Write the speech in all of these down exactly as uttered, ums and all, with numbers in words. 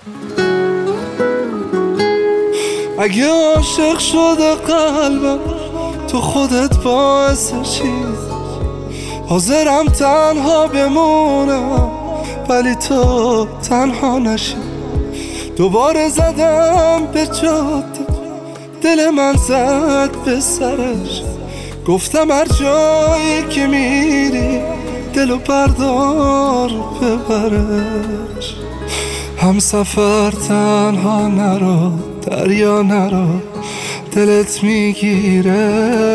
اگه عاشق شده قلبم تو خودت باعثشی، حاضرم تنها بمونم ولی تو تنها نشی. دوباره زدم به جاده، دل من زد به سرش، گفتم هر جایی که میری دلو بردار ببرش. هم سفر تنها نرو، دریا نرو، دلت میگیره.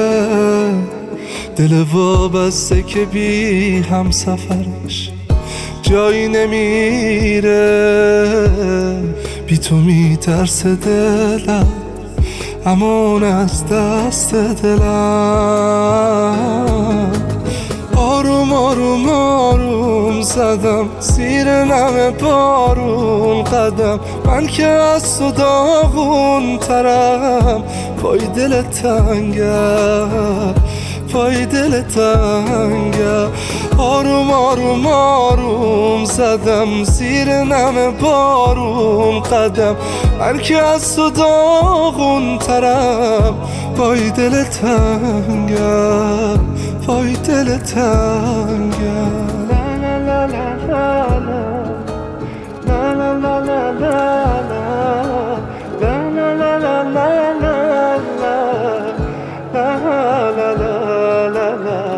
دل وابسته که بی هم سفرش جایی نمیره. بی تو میترسه دلم، امون از دست دلم. آروم آروم آروم زدم زیر نم بارون قدم، من که از تو داغون ترم. پای دل تنگم، پای دل تنگم. آروم آروم آروم زدم زیر نم بارون قدم، من که از تو داغون ترم. پای دل تنگم، پای دل تنگم. La la la la la